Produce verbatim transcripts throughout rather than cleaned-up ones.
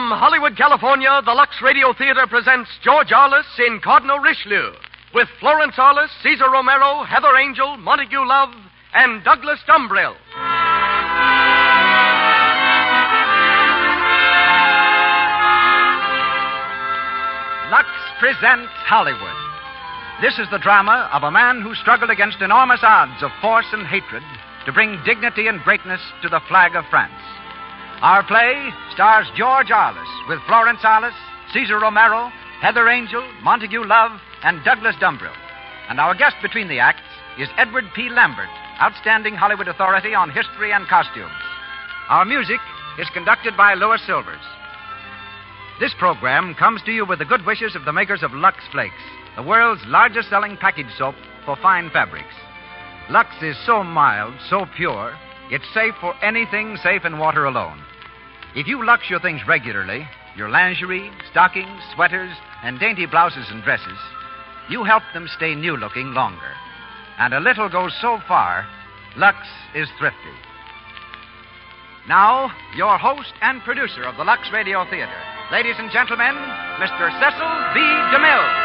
From Hollywood, California, the Lux Radio Theater presents George Arliss in Cardinal Richelieu, with Florence Arliss, Cesar Romero, Heather Angel, Montague Love, and Douglas Dumbrill. Lux presents Hollywood. This is the drama of a man who struggled against enormous odds of force and hatred to bring dignity and greatness to the flag of France. Our play stars George Arliss with Florence Arliss, Cesar Romero, Heather Angel, Montague Love, and Douglas Dumbrill. And our guest between the acts is Edward P. Lambert, outstanding Hollywood authority on history and costumes. Our music is conducted by Louis Silvers. This program comes to you with the good wishes of the makers of Lux Flakes, the world's largest selling package soap for fine fabrics. Lux is so mild, so pure, it's safe for anything safe in water alone. If you Lux your things regularly, your lingerie, stockings, sweaters, and dainty blouses and dresses, you help them stay new-looking longer. And a little goes so far, Lux is thrifty. Now, your host and producer of the Lux Radio Theater, ladies and gentlemen, Mister Cecil B. DeMille.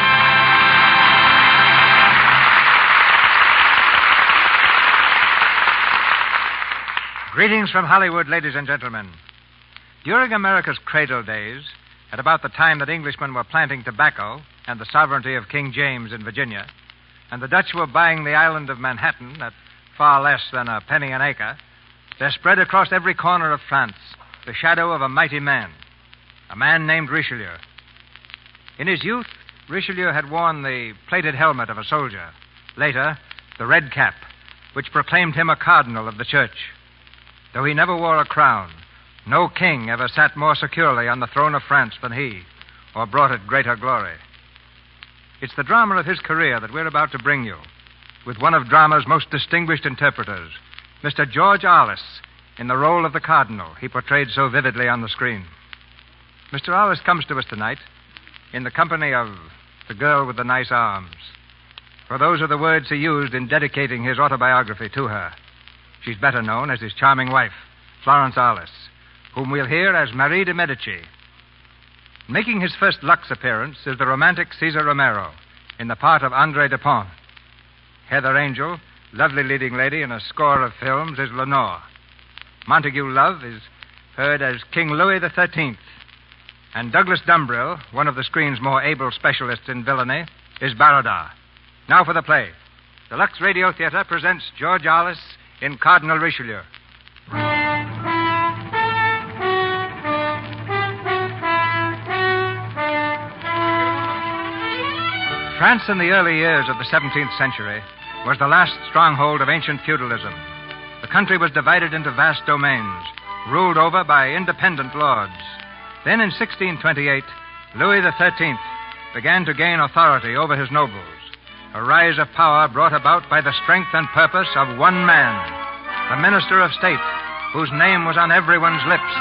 Greetings from Hollywood, ladies and gentlemen. During America's cradle days, at about the time that Englishmen were planting tobacco and the sovereignty of King James in Virginia, and the Dutch were buying the island of Manhattan at far less than a penny an acre, there spread across every corner of France the shadow of a mighty man, a man named Richelieu. In his youth, Richelieu had worn the plated helmet of a soldier, later, the red cap, which proclaimed him a cardinal of the church. Though he never wore a crown, no king ever sat more securely on the throne of France than he, or brought it greater glory. It's the drama of his career that we're about to bring you, with one of drama's most distinguished interpreters, Mister George Arliss, in the role of the cardinal he portrayed so vividly on the screen. Mister Arliss comes to us tonight in the company of the girl with the nice arms, for those are the words he used in dedicating his autobiography to her. She's better known as his charming wife, Florence Arliss, whom we'll hear as Marie de Medici. Making his first Lux appearance is the romantic Cesar Romero in the part of André Dupont. Heather Angel, lovely leading lady in a score of films, is Lenore. Montague Love is heard as King Louis the thirteenth. And Douglas Dumbrill, one of the screen's more able specialists in villainy, is Baradar. Now for the play. The Lux Radio Theater presents George Arliss in Cardinal Richelieu. France in the early years of the seventeenth century was the last stronghold of ancient feudalism. The country was divided into vast domains, ruled over by independent lords. Then in sixteen twenty-eight, Louis the thirteenth began to gain authority over his nobles, a rise of power brought about by the strength and purpose of one man, the Minister of State, whose name was on everyone's lips.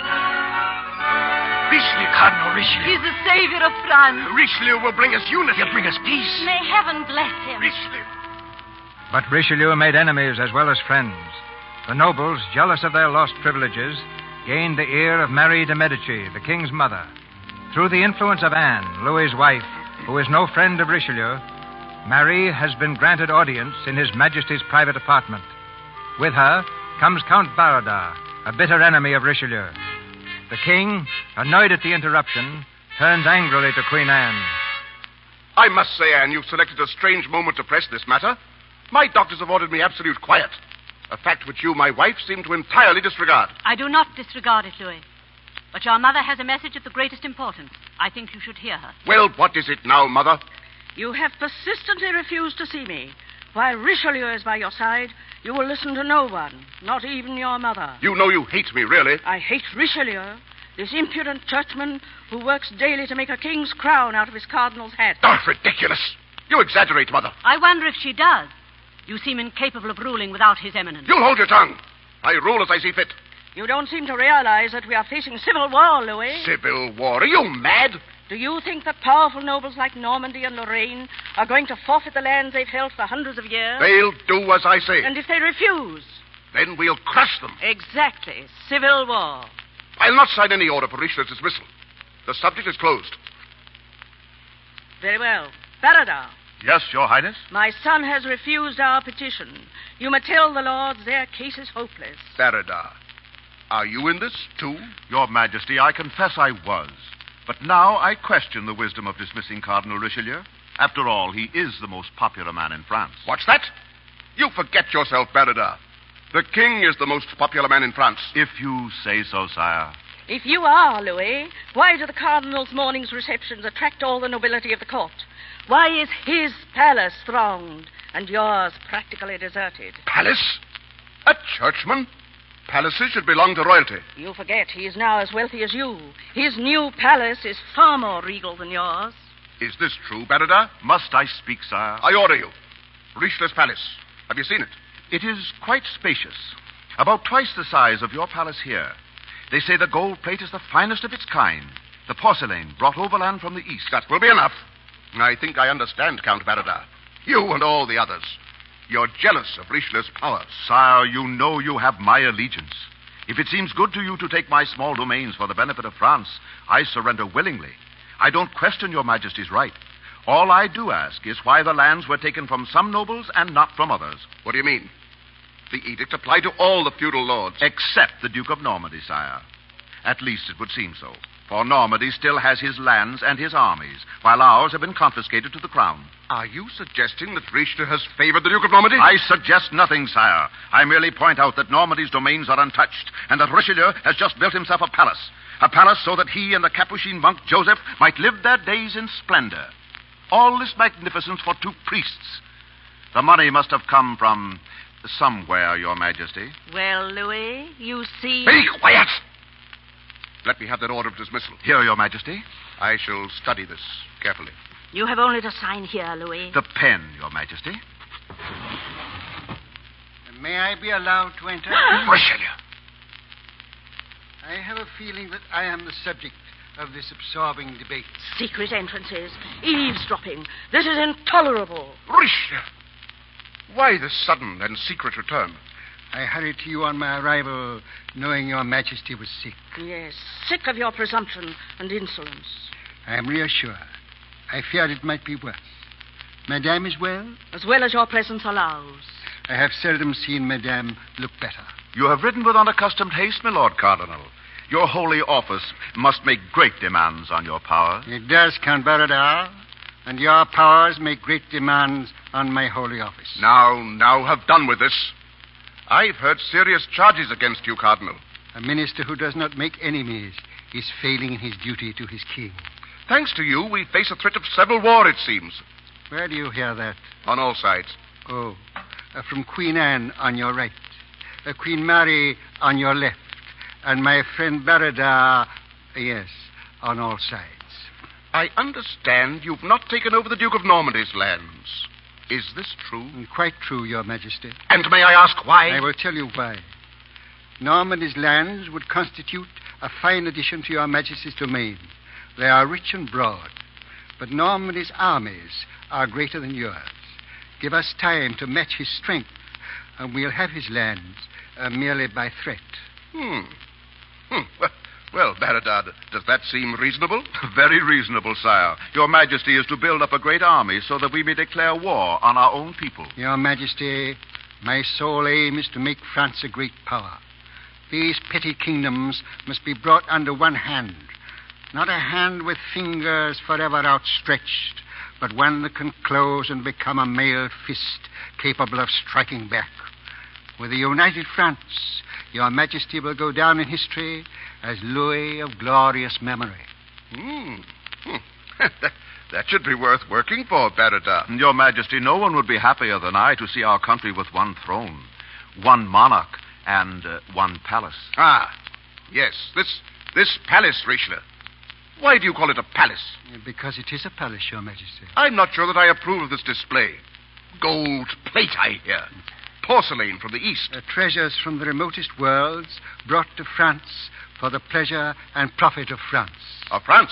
Richelieu, Cardinal Richelieu. He's the savior of France. Richelieu will bring us unity. He'll bring us peace. May heaven bless him. Richelieu. But Richelieu made enemies as well as friends. The nobles, jealous of their lost privileges, gained the ear of Marie de Medici, the king's mother. Through the influence of Anne, Louis's wife, who is no friend of Richelieu, Marie has been granted audience in His Majesty's private apartment. With her comes Count Baradar, a bitter enemy of Richelieu. The king, annoyed at the interruption, turns angrily to Queen Anne. I must say, Anne, you've selected a strange moment to press this matter. My doctors have ordered me absolute quiet, a fact which you, my wife, seem to entirely disregard. I do not disregard it, Louis. But your mother has a message of the greatest importance. I think you should hear her. Well, what is it now, Mother? You have persistently refused to see me. While Richelieu is by your side, you will listen to no one, not even your mother. You know you hate me, really. I hate Richelieu, this impudent churchman who works daily to make a king's crown out of his cardinal's hat. Oh, ridiculous. You exaggerate, Mother. I wonder if she does. You seem incapable of ruling without His Eminence. You'll hold your tongue. I rule as I see fit. You don't seem to realize that we are facing civil war, Louis. Civil war? Are you mad? Do you think that powerful nobles like Normandy and Lorraine are going to forfeit the lands they've held for hundreds of years? They'll do as I say. And if they refuse? Then we'll crush them. Exactly. Civil war. I'll not sign any order for Richelieu's dismissal. The subject is closed. Very well. Baradar, Yes, Your Highness? my son has refused our petition. You may tell the lords their case is hopeless. Baradar, are you in this, too? Your Majesty, I confess I was. But now I question the wisdom of dismissing Cardinal Richelieu. After all, he is the most popular man in France. What's that? You forget yourself, Baradar. The king is the most popular man in France. If you say so, sire. If you are, Louis, why do the cardinal's morning's receptions attract all the nobility of the court? Why is his palace thronged and yours practically deserted? Palace? A churchman? Palaces should belong to royalty. You forget he is now as wealthy as you. His new palace is far more regal than yours. Is this true, Baradar? Must I speak, sire? I order you. Richelieu's palace. Have you seen it? It is quite spacious. About twice the size of your palace here. They say the gold plate is the finest of its kind. The porcelain brought overland from the east. That will be enough. I think I understand, Count Baradar. You and all the others. You're jealous of Richelieu's power. Sire, you know you have my allegiance. If it seems good to you to take my small domains for the benefit of France, I surrender willingly. I don't question your Majesty's right. All I do ask is why the lands were taken from some nobles and not from others. What do you mean? The edict applied to all the feudal lords. Except the Duke of Normandy, sire. At least it would seem so. For Normandy still has his lands and his armies, while ours have been confiscated to the crown. Are you suggesting that Richelieu has favored the Duke of Normandy? I suggest nothing, sire. I merely point out that Normandy's domains are untouched, and that Richelieu has just built himself a palace. A palace so that he and the Capuchin monk Joseph might live their days in splendor. All this magnificence for two priests. The money must have come from somewhere, Your Majesty. Well, Louis, you see... Be quiet! Let me have that order of dismissal. Here, Your Majesty. I shall study this carefully. You have only to sign here, Louis. The pen, Your Majesty. May I be allowed to enter? Richelieu! I have a feeling that I am the subject of this absorbing debate. Secret entrances, eavesdropping. This is intolerable. Richelieu! Why this sudden and secret return? I hurried to you on my arrival, knowing your Majesty was sick. Yes, sick of your presumption and insolence. I am reassured. I feared it might be worse. Madame is well? As well as your presence allows. I have seldom seen Madame look better. You have ridden with unaccustomed haste, my Lord Cardinal. Your holy office must make great demands on your power. It does, Count Baradar, and your powers make great demands on my holy office. Now, now, have done with this. I've heard serious charges against you, Cardinal. A minister who does not make enemies is failing in his duty to his king. Thanks to you, we face a threat of civil war, it seems. Where do you hear that? On all sides. Oh, uh, from Queen Anne on your right, uh, Queen Mary on your left, and my friend Baradar, yes, on all sides. I understand you've not taken over the Duke of Normandy's lands. Is this true? Quite true, Your Majesty. And may I ask why? I will tell you why. Normandy's lands would constitute a fine addition to Your Majesty's domain. They are rich and broad, but Normandy's armies are greater than yours. Give us time to match his strength, and we'll have his lands uh, merely by threat. Hmm. Hmm. Well, well, Baradar, does that seem reasonable? Very reasonable, sire. Your Majesty is to build up a great army so that we may declare war on our own people. Your Majesty, my sole aim is to make France a great power. These petty kingdoms must be brought under one hand. Not a hand with fingers forever outstretched, but one that can close and become a mailed fist capable of striking back. With a united France, Your Majesty will go down in history as Louis of glorious memory. Hmm. hmm. that, that should be worth working for, Baradar. Your Majesty, no one would be happier than I to see our country with one throne, one monarch, and uh, one palace. Ah, yes, this this palace, Richelieu. Why do you call it a palace? Because it is a palace, Your Majesty. I'm not sure that I approve of this display. Gold plate, I hear. Porcelain from the east. Uh, treasures from the remotest worlds brought to France for the pleasure and profit of France. Of France?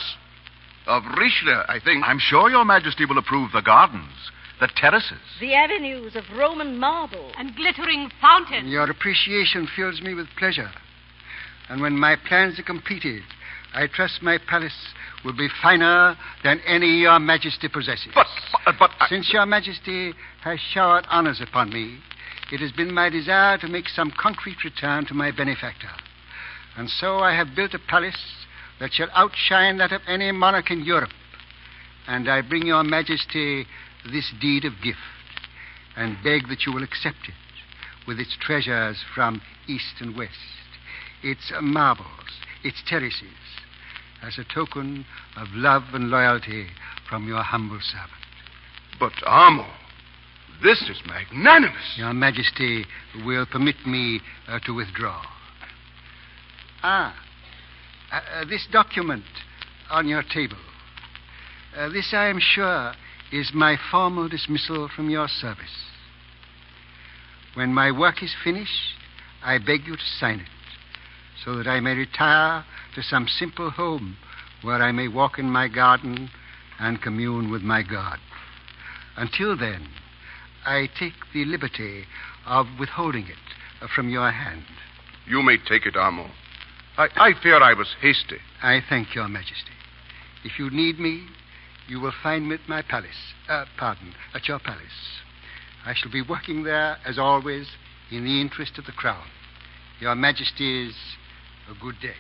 Of Richelieu, I think. I'm sure Your Majesty will approve the gardens, the terraces. The avenues of Roman marble. And glittering fountains. Your appreciation fills me with pleasure. And when my plans are completed, I trust my palace will be finer than any your majesty possesses. But, but, but I... Since your majesty has showered honors upon me, it has been my desire to make some concrete return to my benefactor. And so I have built a palace that shall outshine that of any monarch in Europe. And I bring your majesty this deed of gift, and beg that you will accept it, with its treasures from east and west, its marbles, its terraces, as a token of love and loyalty from your humble servant. But, Amo, this is magnanimous. Your majesty will permit me uh, to withdraw. Ah, uh, uh, this document on your table. Uh, this, I am sure, is my formal dismissal from your service. When my work is finished, I beg you to sign it, so that I may retire to some simple home where I may walk in my garden and commune with my God. Until then, I take the liberty of withholding it from your hand. You may take it, Amo. I, I fear I was hasty. I thank your majesty. If you need me, you will find me at my palace. Uh, pardon, at your palace. I shall be working there, as always, in the interest of the crown. Your majesty's a good day.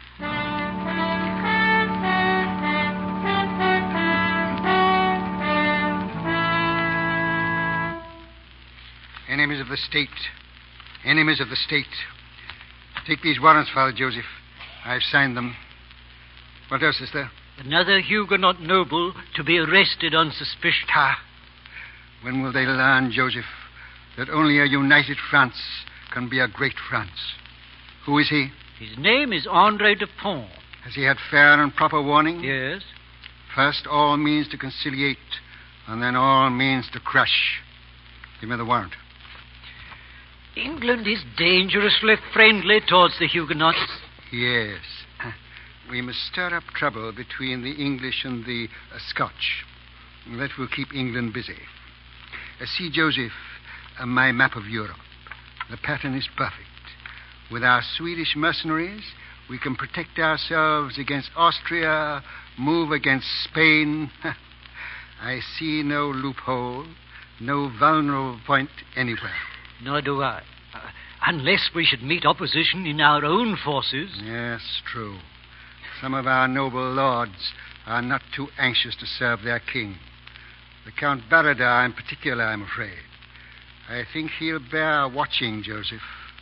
Enemies of the state. Enemies of the state. Take these warrants, Father Joseph. I've signed them. What else is there? Another Huguenot noble to be arrested on suspicion. Ah. When will they learn, Joseph, that only a united France can be a great France? Who is he? His name is Andre Dupont. Has he had fair and proper warning? Yes. First, all means to conciliate, and then all means to crush. Give me the warrant. England is dangerously friendly towards the Huguenots. Yes. We must stir up trouble between the English and the uh, Scotch. That will keep England busy. Uh, see, Joseph, uh, my map of Europe. The pattern is perfect. With our Swedish mercenaries, we can protect ourselves against Austria, move against Spain. I see no loophole, no vulnerable point anywhere. Nor do I. Uh, unless we should meet opposition in our own forces. Yes, true. Some of our noble lords are not too anxious to serve their king. The Count Baradar in particular, I'm afraid. I think he'll bear watching, Joseph.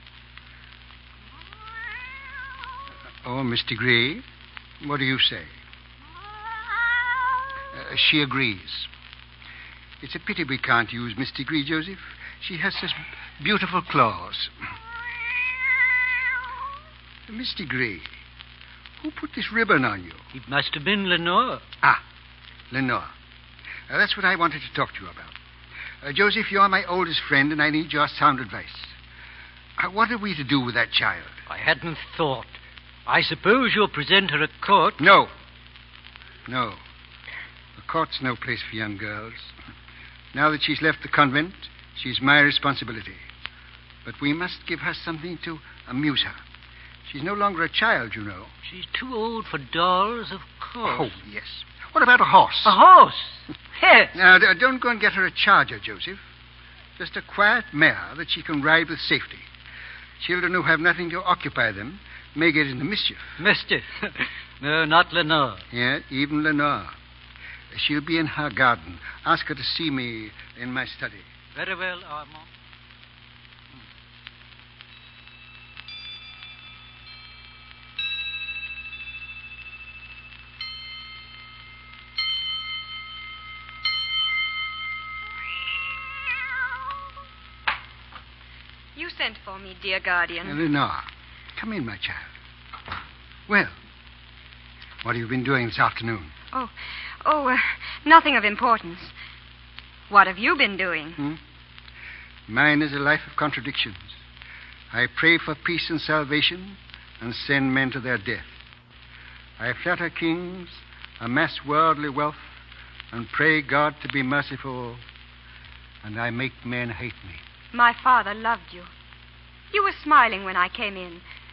Oh, Miss Degree, what do you say? Uh, she agrees. It's a pity we can't use Miss Degree, Joseph. She has such beautiful claws. Miss Degree, who put this ribbon on you? It must have been Lenore. Ah, Lenore. Uh, that's what I wanted to talk to you about. Uh, Joseph, you're my oldest friend, and I need your sound advice. Uh, what are we to do with that child? I hadn't thought. I suppose you'll present her at court? No. No. The court's no place for young girls. Now that she's left the convent, she's my responsibility. But we must give her something to amuse her. She's no longer a child, you know. She's too old for dolls, of course. Oh, yes. What about a horse? A horse? Yes. Now, d- don't go and get her a charger, Joseph. Just a quiet mare that she can ride with safety. Children who have nothing to occupy them may get into mischief. Mischief? No, not Lenore. Yeah, even Lenore. She'll be in her garden. Ask her to see me in my study. Very well, Armand. You sent for me, dear guardian. Lenore, come in, my child. Well, what have you been doing this afternoon? Oh, oh, uh, nothing of importance. What have you been doing? Hmm? Mine is a life of contradictions. I pray for peace and salvation and send men to their death. I flatter kings, amass worldly wealth, and pray God to be merciful, and I make men hate me. My father loved you. You were smiling when I came in.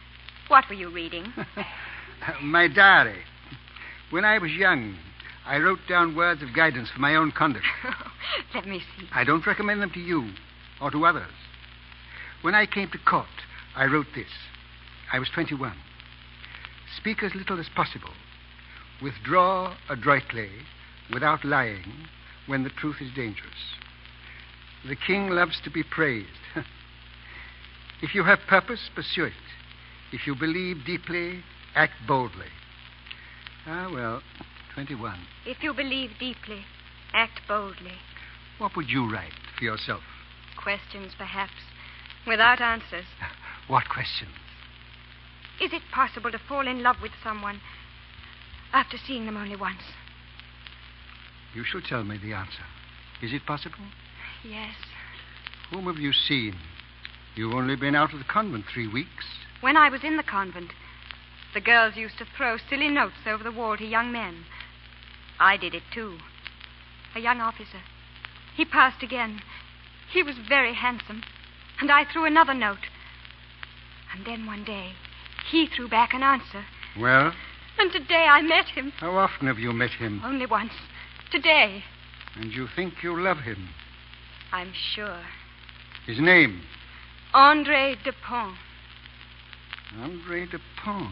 What were you reading? My diary. When I was young, I wrote down words of guidance for my own conduct. Let me see. I don't recommend them to you or to others. When I came to court, I wrote this. I was twenty-one. Speak as little as possible. Withdraw adroitly, without lying, when the truth is dangerous. The king loves to be praised. If you have purpose, pursue it. If you believe deeply, act boldly. Ah, well, twenty-one. If you believe deeply, act boldly. What would you write for yourself? Questions, perhaps, without answers. What questions? Is it possible to fall in love with someone after seeing them only once? You shall tell me the answer. Is it possible? Yes. Whom have you seen? You've only been out of the convent three weeks. When I was in the convent, the girls used to throw silly notes over the wall to young men. I did it, too. A young officer. He passed again. He was very handsome. And I threw another note. And then one day, he threw back an answer. Well? And today I met him. How often have you met him? Only once. Today. And you think you love him? I'm sure. His name? André Dupont. André Dupont.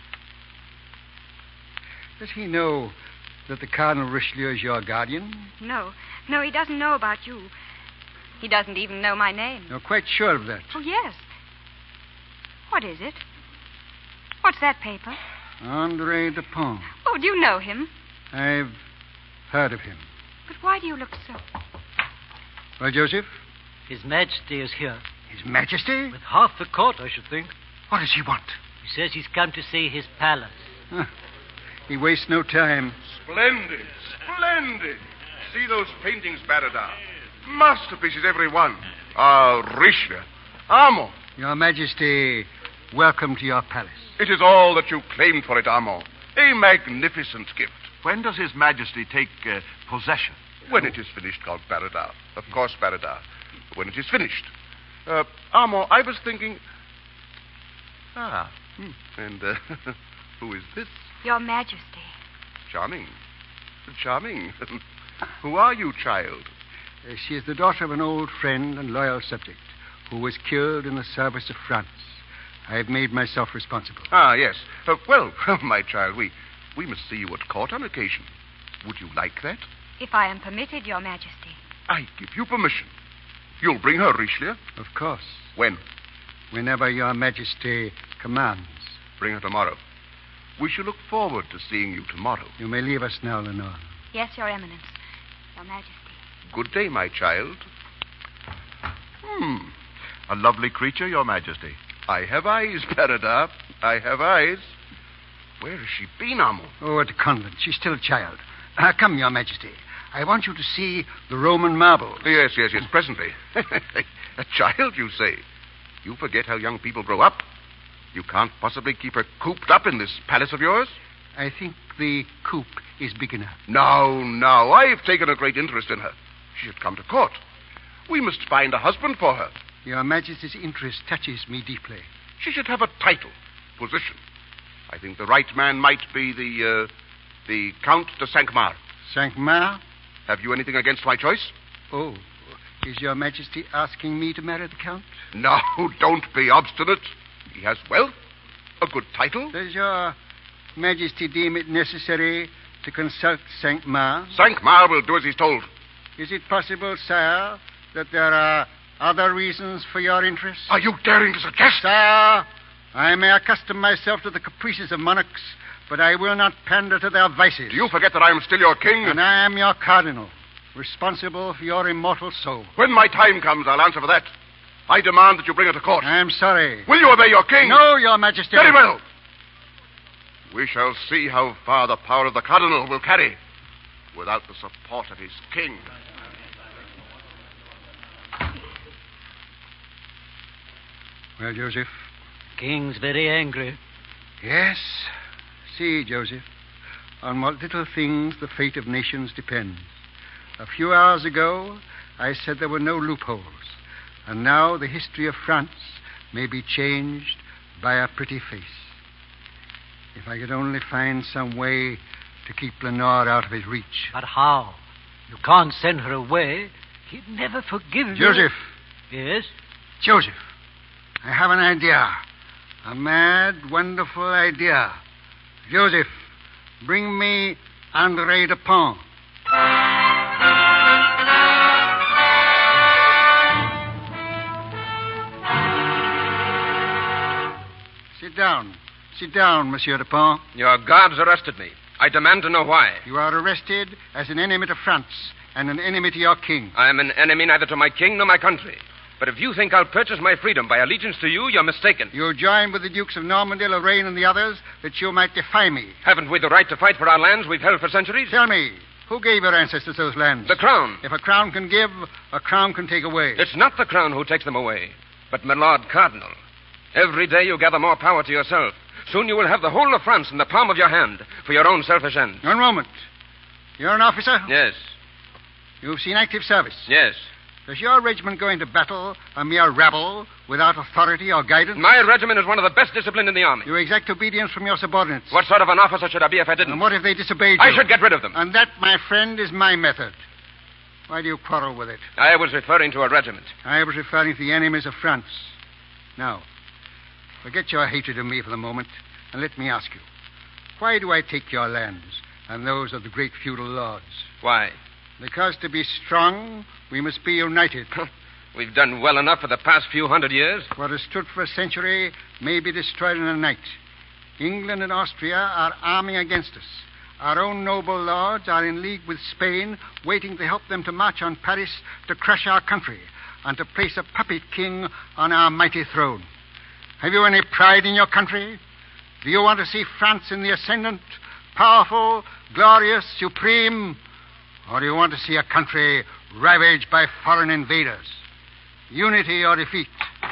Does he know that the Cardinal Richelieu is your guardian? No. No, he doesn't know about you. He doesn't even know my name. You're quite sure of that? Oh, yes. What is it? What's that paper? André Dupont. Oh, do you know him? I've heard of him. But why do you look so... Well, Joseph? His Majesty is here. His Majesty? With half the court, I should think. What does he want? He says he's come to see his palace. Huh. He wastes no time. Splendid. Splendid. See those paintings, Baradar. Masterpieces, every one. Ah, Richelieu. Armand. Your Majesty, welcome to your palace. It is all that you claimed for it, Armand. A magnificent gift. When does His Majesty take uh, possession? When it is finished, Count Baradar. Of course, Baradar. When it is finished. Uh, Armand, I was thinking... Ah, hmm. and uh, who is this? Your Majesty. Charming. Charming. Who are you, child? Uh, she is the daughter of an old friend and loyal subject who was killed in the service of France. I have made myself responsible. Ah, yes. Uh, well, my child, we, we must see you at court on occasion. Would you like that? If I am permitted, Your Majesty. I give you permission. You'll bring her, Richelieu? Of course. When? Whenever Your Majesty commands. Bring her tomorrow. We shall look forward to seeing you tomorrow. You may leave us now, Lenore. Yes, Your Eminence. Your Majesty. Good day, my child. Hmm. A lovely creature, Your Majesty. I have eyes, Baradar. I have eyes. Where has she been, Armand? Oh, at the convent. She's still a child. Uh, come, Your Majesty. I want you to see the Roman marble. Yes, yes, yes, presently. A child, you say? You forget how young people grow up. You can't possibly keep her cooped up in this palace of yours? I think the coop is big enough. No, no. I've taken a great interest in her. She should come to court. We must find a husband for her. Your Majesty's interest touches me deeply. She should have a title, position. I think the right man might be the, uh, the Count de Cinq-Mars. Cinq-Mars? Have you anything against my choice? Oh, is Your Majesty asking me to marry the Count? No, don't be obstinate. He has wealth, a good title. Does Your Majesty deem it necessary to consult Cinq-Mars? Cinq-Mars will do as he's told. Is it possible, sire, that there are other reasons for your interest? Are you daring to suggest? Sire, I may accustom myself to the caprices of monarchs, but I will not pander to their vices. Do you forget that I am still your king? And I am your cardinal, responsible for your immortal soul. When my time comes, I'll answer for that. I demand that you bring her to court. I am sorry. Will you obey your king? No, Your Majesty. Very well. We shall see how far the power of the cardinal will carry without the support of his king. Well, Joseph? King's very angry. Yes. See, Joseph, on what little things the fate of nations depends. A few hours ago, I said there were no loopholes. And now the history of France may be changed by a pretty face. If I could only find some way to keep Lenore out of his reach. But how? You can't send her away. He'd never forgive you. Joseph. Yes? Joseph, I have an idea. A mad, wonderful idea. Joseph, bring me Andre Dupont. Sit down. Sit down, Monsieur Dupont. Your guards arrested me. I demand to know why. You are arrested as an enemy to France and an enemy to your king. I am an enemy neither to my king nor my country. But if you think I'll purchase my freedom by allegiance to you, you're mistaken. You joined with the Dukes of Normandy, Lorraine, and the others that you might defy me. Haven't we the right to fight for our lands we've held for centuries? Tell me, who gave your ancestors those lands? The crown. If a crown can give, a crown can take away. It's not the crown who takes them away, but my Lord Cardinal. Every day you gather more power to yourself. Soon you will have the whole of France in the palm of your hand for your own selfish ends. One moment. You're an officer? Yes. You've seen active service? Yes. Does your regiment go into battle a mere rabble without authority or guidance? My regiment is one of the best disciplined in the army. You exact obedience from your subordinates. What sort of an officer should I be if I didn't? And what if they disobeyed I you? should get rid of them. And that, my friend, is my method. Why do you quarrel with it? I was referring to a regiment. I was referring to the enemies of France. Now, forget your hatred of me for the moment, and let me ask you, why do I take your lands and those of the great feudal lords? Why? Because to be strong, we must be united. We've done well enough for the past few hundred years. What has stood for a century may be destroyed in a night. England and Austria are arming against us. Our own noble lords are in league with Spain, waiting to help them to march on Paris to crush our country and to place a puppet king on our mighty throne. Have you any pride in your country? Do you want to see France in the ascendant, powerful, glorious, supreme? Or do you want to see a country ravaged by foreign invaders? Unity or defeat?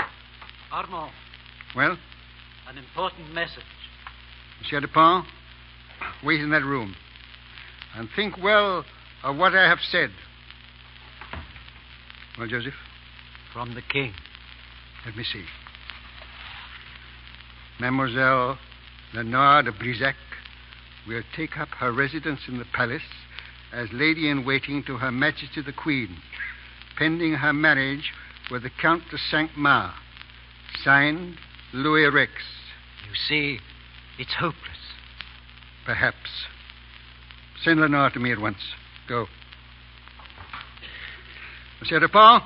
Armand. Well? An important message. Monsieur Dupont, wait in that room. And think well of what I have said. Well, Joseph? From the king. Let me see. Mademoiselle Lenore de Brisac will take up her residence in the palace as lady-in-waiting to Her Majesty the Queen, pending her marriage with the Count de Cinq-Mars. Signed, Louis Rex. You see, it's hopeless. Perhaps. Send Lenore to me at once. Go. Monsieur Dupont?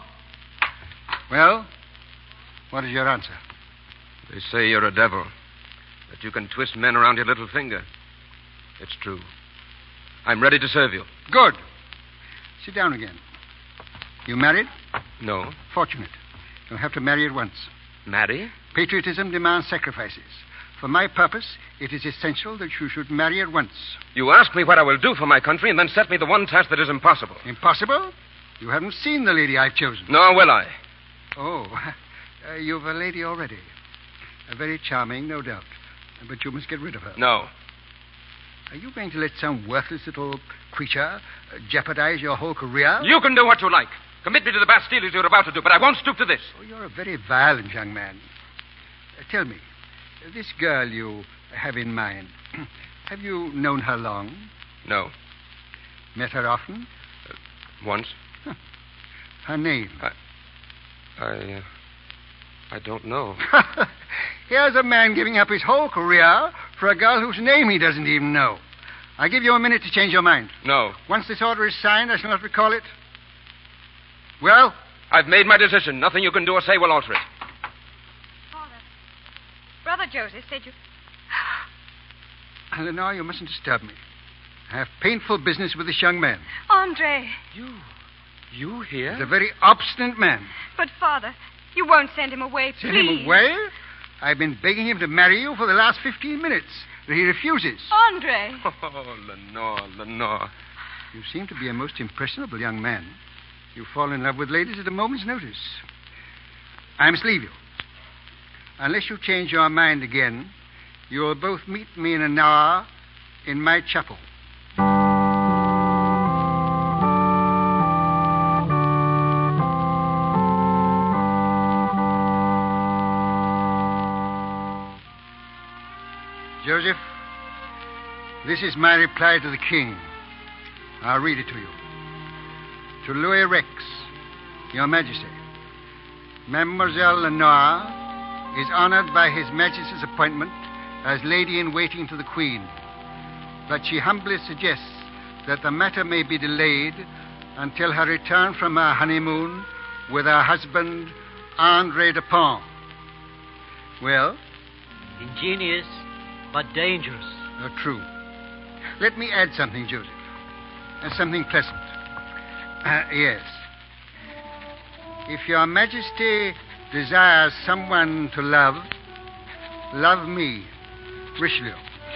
Well, what is your answer? They say you're a devil, that you can twist men around your little finger. It's true. I'm ready to serve you. Good. Sit down again. You married? No. Fortunate. You'll have to marry at once. Marry? Patriotism demands sacrifices. For my purpose, it is essential that you should marry at once. You ask me what I will do for my country and then set me the one task that is impossible. Impossible? You haven't seen the lady I've chosen. Nor will I. Oh, uh, you've a lady already. Uh, very charming, no doubt. But you must get rid of her. No. Are you going to let some worthless little creature uh, jeopardize your whole career? You can do what you like. Commit me to the Bastille as you're about to do, but I won't stoop to this. Oh, you're a very violent young man. Uh, tell me, uh, this girl you have in mind, have you known her long? No. Met her often? Uh, once. Huh. Her name? I... I... Uh, I don't know. Here's a man giving up his whole career for a girl whose name he doesn't even know. I give you a minute to change your mind. No. Once this order is signed, I shall not recall it. Well? I've made my decision. Nothing you can do or say will alter it. Father, Brother Joseph said you... Lenore, you mustn't disturb me. I have painful business with this young man. Andre. You... You here? He's a very obstinate man. But, Father, you won't send him away, please. Send him away? I've been begging him to marry you for the last fifteen minutes. But he refuses. Andre. Oh, Lenore, Lenore. You seem to be a most impressionable young man. You fall in love with ladies at a moment's notice. I must leave you. Unless you change your mind again, you will both meet me in an hour in my chapel. Joseph, This is my reply to the king. I'll read it to you. To Louis Rex, Your Majesty, Mademoiselle Lenore is honored by His Majesty's appointment as lady-in-waiting to the Queen, but she humbly suggests that the matter may be delayed until her return from her honeymoon with her husband, Andre Dupont. Well? Ingenious, but dangerous. Oh, true. Let me add something, Joseph. Uh, something pleasant. Uh, yes. If Your Majesty desires someone to love, love me, Richelieu.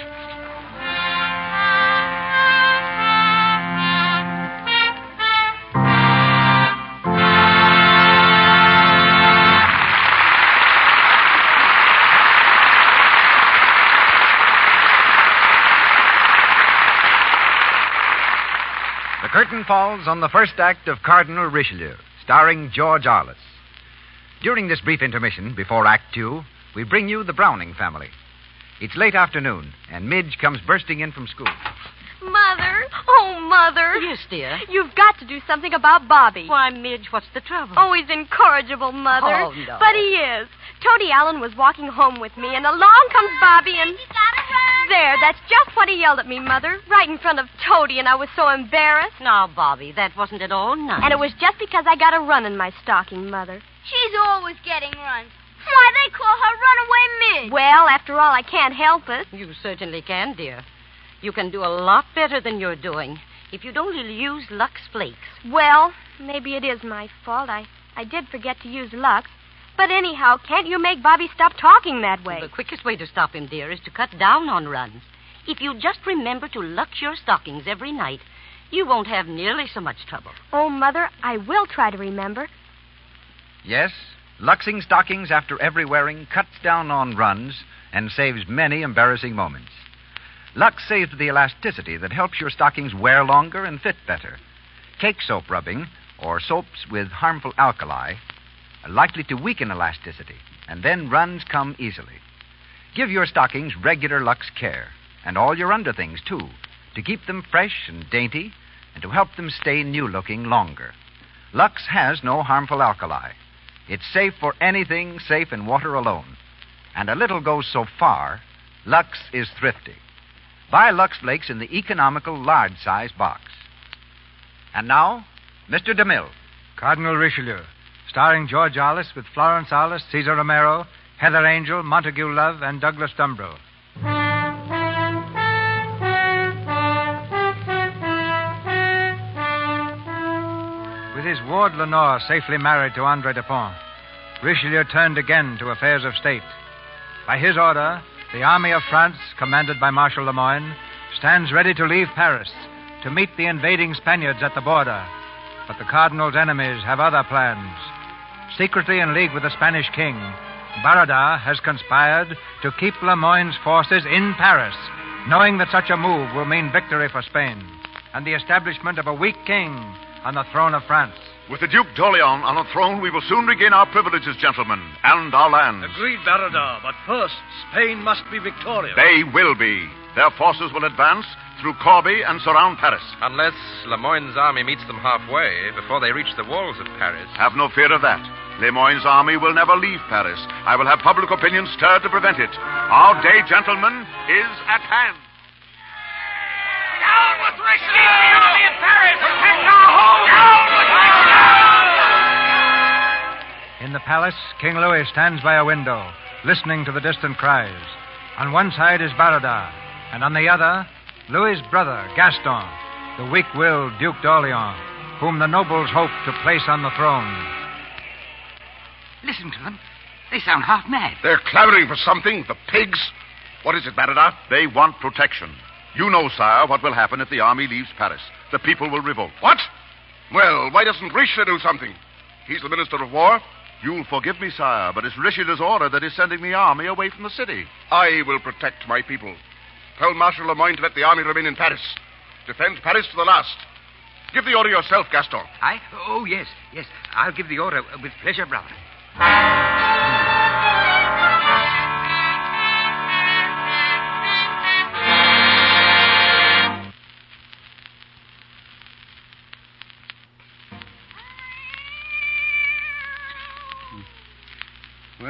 The curtain falls on the first act of Cardinal Richelieu, starring George Arliss. During this brief intermission, before Act Two, we bring you the Browning family. It's late afternoon, and Midge comes bursting in from school. Mother, oh, Mother. Yes, dear. You've got to do something about Bobby. Why, Midge, what's the trouble? Oh, he's incorrigible, Mother. Oh, no. But he is. Toady Allen was walking home with me, and along comes Bobby, and... There, that's just what he yelled at me, Mother, right in front of Toady, and I was so embarrassed. Now, Bobby, that wasn't at all nice. And it was just because I got a run in my stocking, Mother. She's always getting runs. Why, they call her Runaway Midge. Well, after all, I can't help it. You certainly can, dear. You can do a lot better than you're doing if you'd only use Lux Flakes. Well, maybe it is my fault. I, I did forget to use Lux. But anyhow, can't you make Bobby stop talking that way? Well, the quickest way to stop him, dear, is to cut down on runs. If you just remember to Lux your stockings every night, you won't have nearly so much trouble. Oh, Mother, I will try to remember. Yes, Luxing stockings after every wearing cuts down on runs and saves many embarrassing moments. Lux saves the elasticity that helps your stockings wear longer and fit better. Cake soap rubbing, or soaps with harmful alkali, are likely to weaken elasticity, and then runs come easily. Give your stockings regular Lux care, and all your underthings, too, to keep them fresh and dainty and to help them stay new-looking longer. Lux has no harmful alkali. It's safe for anything safe in water alone. And a little goes so far, Lux is thrifty. Buy Lux Flakes in the economical large-size box. And now, Mister DeMille. Cardinal Richelieu, starring George Arliss with Florence Arliss, Cesar Romero, Heather Angel, Montague Love, and Douglas Dumbrell. With his ward Lenore safely married to Andre Dupont, Richelieu turned again to affairs of state. By his order, the army of France, commanded by Marshal Lemoyne, stands ready to leave Paris to meet the invading Spaniards at the border. But the Cardinal's enemies have other plans. Secretly in league with the Spanish king, Barada has conspired to keep Lemoyne's forces in Paris, knowing that such a move will mean victory for Spain and the establishment of a weak king on the throne of France. With the Duke d'Orléans on the throne, we will soon regain our privileges, gentlemen, and our lands. Agreed, Barada, but first, Spain must be victorious. They will be. Their forces will advance through Corby and surround Paris. Unless Lemoyne's army meets them halfway before they reach the walls of Paris. Have no fear of that. Lemoyne's army will never leave Paris. I will have public opinion stirred to prevent it. Our day, gentlemen, is at hand. Down with Richelieu! Keep the army in Paris! Protect our home! Down with Richelieu! In the palace, King Louis stands by a window, listening to the distant cries. On one side is Barada, and on the other, Louis's brother, Gaston, the weak-willed Duke d'Orléans, whom the nobles hope to place on the throne. Listen to them. They sound half mad. They're clamoring for something, the pigs. What is it, Barada? They want protection. You know, sire, what will happen if the army leaves Paris. The people will revolt. What? Well, why doesn't Richelieu do something? He's the Minister of War. You'll forgive me, sire, but it's Richelieu's order that is sending the army away from the city. I will protect my people. Tell Marshal Lemoyne to let the army remain in Paris. Defend Paris to the last. Give the order yourself, Gaston. I? Oh, yes, yes. I'll give the order with pleasure, brother.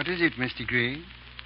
What is it, Mister Green?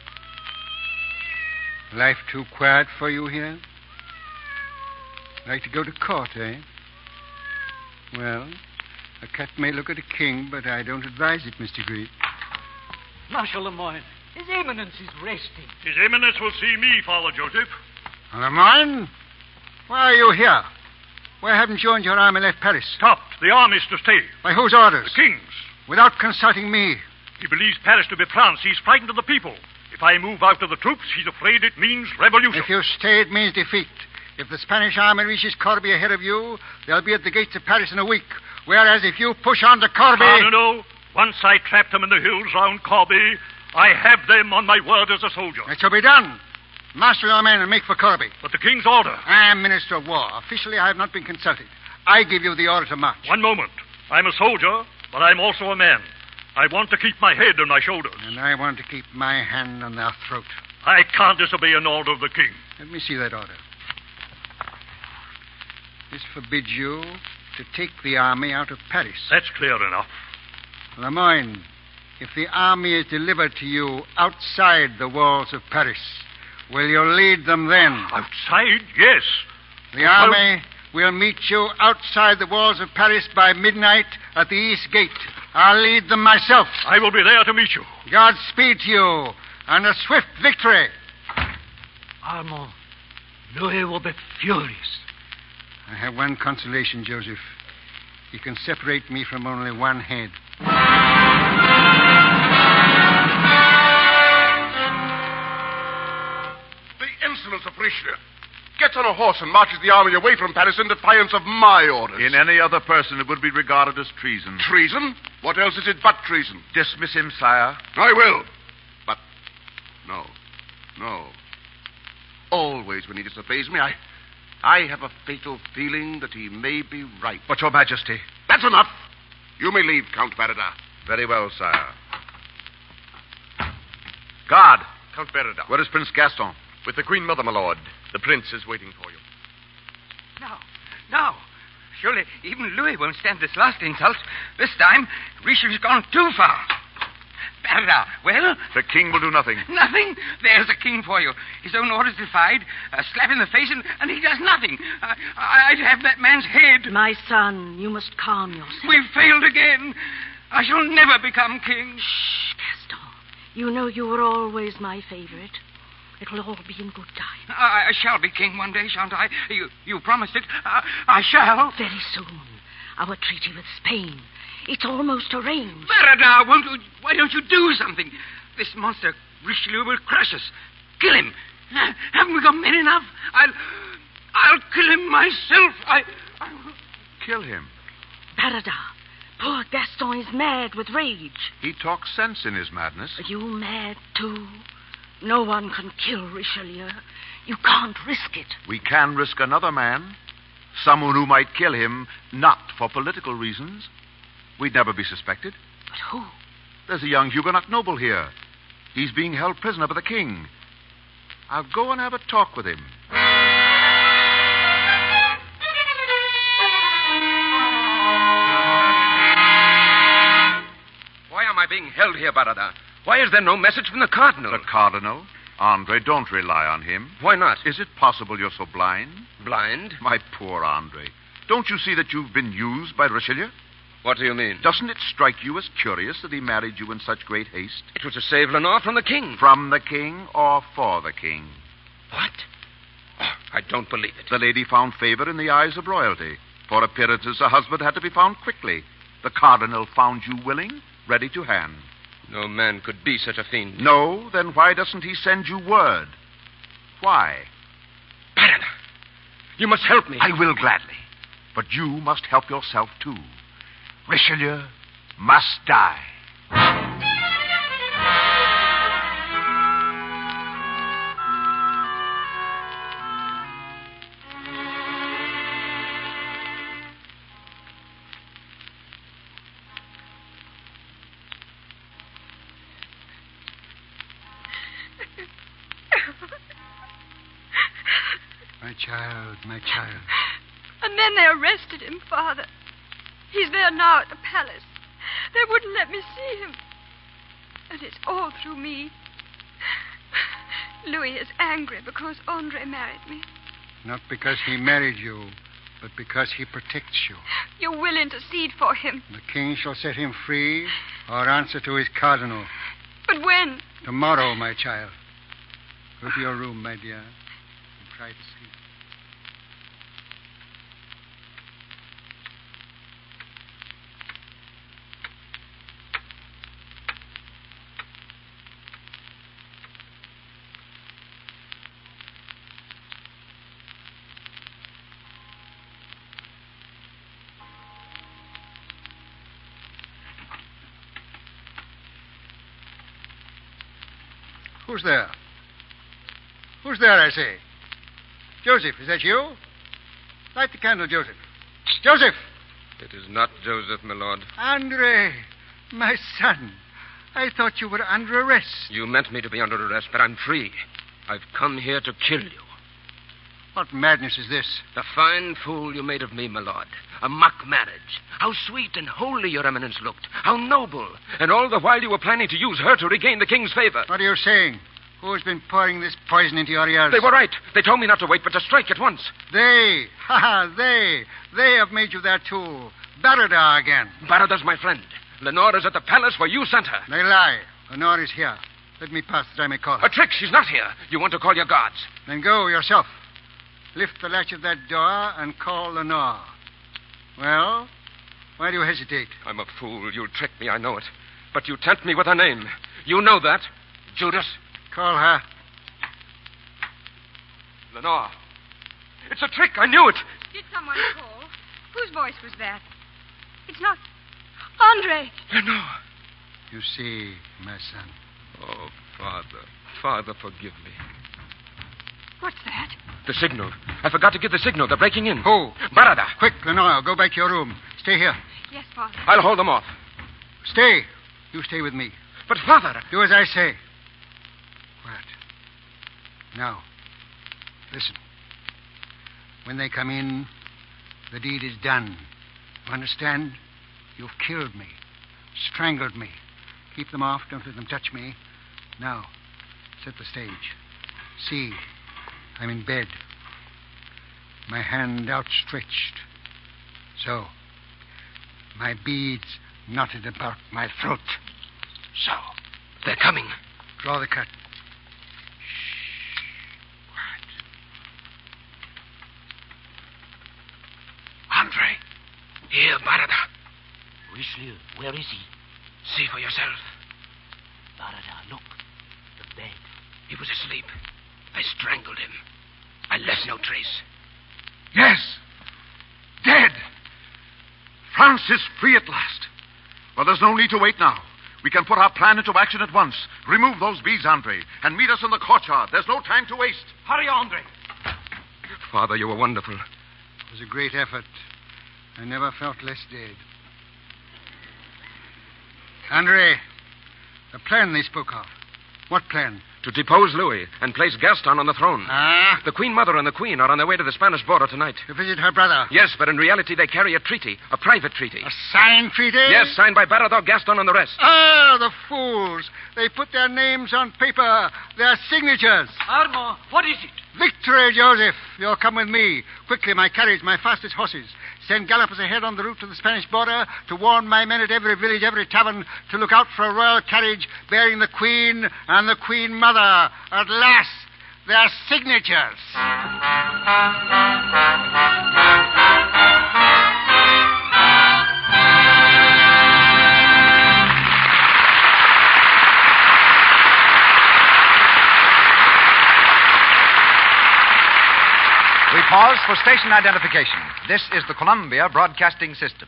Life too quiet for you here? Like to go to court, eh? Well, a cat may look at a king, but I don't advise it, Mister Green. Marshal Lemoyne, His Eminence is resting. His Eminence will see me, Father Joseph. Lemoyne? Why are you here? Why haven't you and your army left Paris? Stopped. The army is to stay. By whose orders? The King's. Without consulting me. He believes Paris to be France. He's frightened of the people. If I move out of the troops, he's afraid it means revolution. If you stay, it means defeat. If the Spanish army reaches Corbie ahead of you, they'll be at the gates of Paris in a week. Whereas if you push on to Corbie... I don't know. Once I trapped them in the hills round Corbie. I have them on my word as a soldier. It shall be done. Master your men and make for Corbie. But the King's order. I am Minister of War. Officially, I have not been consulted. I give you the order to march. One moment. I'm a soldier, but I'm also a man. I want to keep my head on my shoulders. And I want to keep my hand on their throat. I can't disobey an order of the King. Let me see that order. This forbids you to take the army out of Paris. That's clear enough. Lemoyne, if the army is delivered to you outside the walls of Paris, will you lead them then? Outside? Yes. The well, army will meet you outside the walls of Paris by midnight at the East Gate. I'll lead them myself. I will be there to meet you. Godspeed to you, and a swift victory. Armand, Louis will be furious. I have one consolation, Joseph. He can separate me from only one head. The insolence of Richelieu. Gets on a horse and marches the army away from Paris in defiance of my orders. In any other person, it would be regarded as treason. Treason? What else is it but treason? Dismiss him, sire. I will. But, no, no. Always when he disobeys me, I... I have a fatal feeling that he may be right. But, Your Majesty... That's enough. You may leave, Count Berida. Very well, sire. Guard. Count Berida. Where is Prince Gaston? With the Queen Mother, my lord. The prince is waiting for you. No, no. Surely even Louis won't stand this last insult. This time, Richelieu's gone too far. Berida, well? The king will do nothing. Nothing? There's a king for you. His own orders defied, a slap in the face, and, and he does nothing. I, I'd have that man's head. My son, you must calm yourself. We've failed again. I shall never become king. Shh, Gaston. You know you were always my favorite. It'll all be in good time. I, I shall be king one day, shan't I? You, you promised it. I, I shall. Very soon. Our treaty with Spain. It's almost arranged. Berida, won't you, why don't you do something? This monster, Richelieu, will crush us. Kill him. Uh, haven't we got men enough? I'll... I'll kill him myself. I... I'll... Kill him? Berida, poor Gaston is mad with rage. He talks sense in his madness. Are you mad, too? No one can kill Richelieu. You can't risk it. We can risk another man. Someone who might kill him, not for political reasons. We'd never be suspected. But who? There's a young Huguenot noble here. He's being held prisoner by the king. I'll go and have a talk with him. Why am I being held here, Berida? Why is there no message from the cardinal? The cardinal? Andre, don't rely on him. Why not? Is it possible you're so blind? Blind? My poor Andre. Don't you see that you've been used by Richelieu? What do you mean? Doesn't it strike you as curious that he married you in such great haste? It was to save Lenore from the king. From the king or for the king? What? Oh, I don't believe it. The lady found favor in the eyes of royalty. For appearances, her husband had to be found quickly. The cardinal found you willing, ready to hand. No man could be such a fiend. No? Then why doesn't he send you word? Why? Berida, you must help me. I will gladly. But you must help yourself, too. Richelieu must die. My child, my child. And then they arrested him, Father. He's there now at the palace. They wouldn't let me see him. And it's all through me. Louis is angry because Andre married me. Not because he married you, but because he protects you. You will intercede for him. The king shall set him free or answer to his cardinal. But when? Tomorrow, my child. Go to your room, my dear, and try to sleep. Who's there? Who's there, I say? Joseph, is that you? Light the candle, Joseph. Joseph! It is not Joseph, my lord. Andre, my son. I thought you were under arrest. You meant me to be under arrest, but I'm free. I've come here to kill you. What madness is this? The fine fool you made of me, my lord. A mock marriage. How sweet and holy your eminence looked. How noble. And all the while you were planning to use her to regain the king's favor. What are you saying? Who's been pouring this poison into your ears? They were right. They told me not to wait, but to strike at once. They. Ha ha, they. They have made you their tool. Barada again. Barada's my friend. Lenore is at the palace where you sent her. They lie. Lenore is here. Let me pass that I may call her. A trick. She's not here. You want to call your guards. Then go yourself. Lift the latch of that door and call Lenore. Well, why do you hesitate? I'm a fool. You'll trick me, I know it. But you tempt me with her name. You know that. Judas. Call her. Lenore. It's a trick. I knew it. Did someone call? Whose voice was that? It's not... Andre. Lenore. You see, my son. Oh, Father. Father, forgive me. What's that? The signal. I forgot to give the signal. They're breaking in. Who? Barada. Quick, Lenore. Go back to your room. Stay here. Yes, Father. I'll hold them off. Stay. You stay with me. But, Father... Do as I say. Quiet. Now, listen. When they come in, the deed is done. You understand? You've killed me. Strangled me. Keep them off. Don't let them touch me. Now, set the stage. See, I'm in bed. My hand outstretched. So. My beads knotted about my throat. So. They're coming. Draw the curtain. Andre. Here, Barada. Richelieu, where is he? See for yourself. Barada, look. The bed. He was asleep. I strangled him. I left no trace. Yes. Dead. France is free at last. Well, there's no need to wait now. We can put our plan into action at once. Remove those beads, Andre, and meet us in the courtyard. There's no time to waste. Hurry, Andre. Father, you were wonderful. It was a great effort. I never felt less dead. Andre, the plan they spoke of. What plan? To depose Louis and place Gaston on the throne. Ah? The Queen Mother and the Queen are on their way to the Spanish border tonight. To visit her brother? Yes, but in reality they carry a treaty, a private treaty. A signed treaty? Yes, signed by Barador, Gaston, and the rest. Ah, the fools. They put their names on paper, their signatures. Armand, what is it? Victory, Joseph. You'll come with me. Quickly, my carriage, my fastest horses. Send gallopers ahead on the route to the Spanish border to warn my men at every village, every tavern, to look out for a royal carriage bearing the Queen and the Queen Mother. At last, their signatures. We pause for station identification. This is the Columbia Broadcasting System.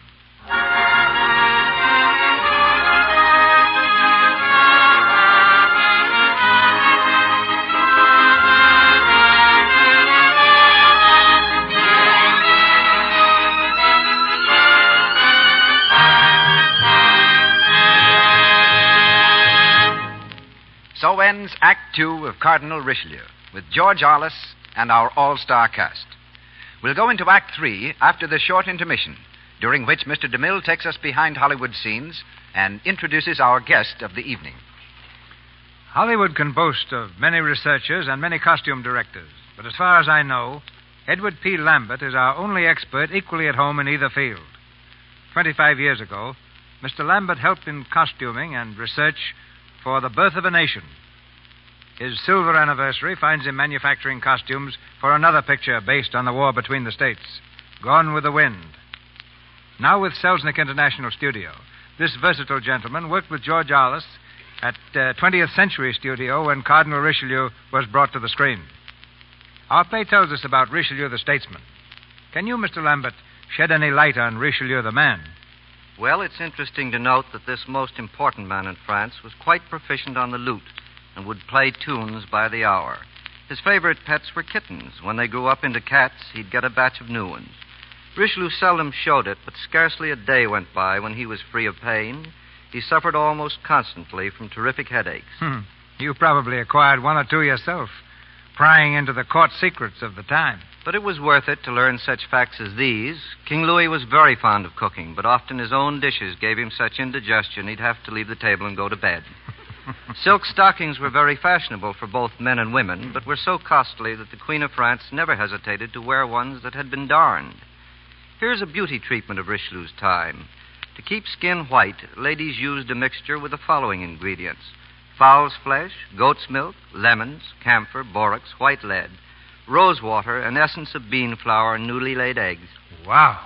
So ends Act Two of Cardinal Richelieu, with George Arliss and our all-star cast. We'll go into Act Three after the short intermission, during which Mister DeMille takes us behind Hollywood scenes and introduces our guest of the evening. Hollywood can boast of many researchers and many costume directors, but as far as I know, Edward P. Lambert is our only expert equally at home in either field. Twenty-five years ago, Mister Lambert helped in costuming and research for The Birth of a Nation. His silver anniversary finds him manufacturing costumes for another picture based on the war between the states, Gone with the Wind. Now with Selznick International Studio, this versatile gentleman worked with George Arliss at uh, twentieth Century Studio when Cardinal Richelieu was brought to the screen. Our play tells us about Richelieu the statesman. Can you, Mister Lambert, shed any light on Richelieu the man? Well, it's interesting to note that this most important man in France was quite proficient on the lute and would play tunes by the hour. His favorite pets were kittens. When they grew up into cats, he'd get a batch of new ones. Richelieu seldom showed it, but scarcely a day went by when he was free of pain. He suffered almost constantly from terrific headaches. Hmm. You probably acquired one or two yourself, prying into the court secrets of the time. But it was worth it to learn such facts as these. King Louis was very fond of cooking, but often his own dishes gave him such indigestion he'd have to leave the table and go to bed. Silk stockings were very fashionable for both men and women, but were so costly that the Queen of France never hesitated to wear ones that had been darned. Here's a beauty treatment of Richelieu's time. To keep skin white, ladies used a mixture with the following ingredients: fowl's flesh, goat's milk, lemons, camphor, borax, white lead, rose water, and essence of bean flour, and newly laid eggs. Wow.